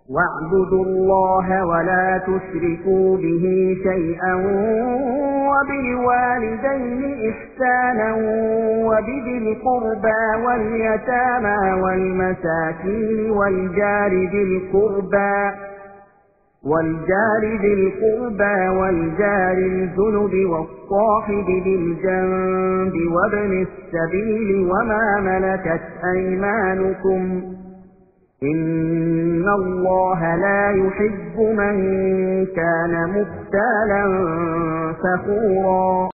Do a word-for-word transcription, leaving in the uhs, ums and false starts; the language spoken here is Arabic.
واعبدوا الله ولا تشركوا به شيئا وبالوالدين إحسانا وبذي القربى واليتامى والمساكين والجار ذي القربى والجار ذي القربى والجار الجنب والصاحب بالجنب وابن السبيل وما ملكت أيمانكم إن الله لا يحب من كان مختالا فخورا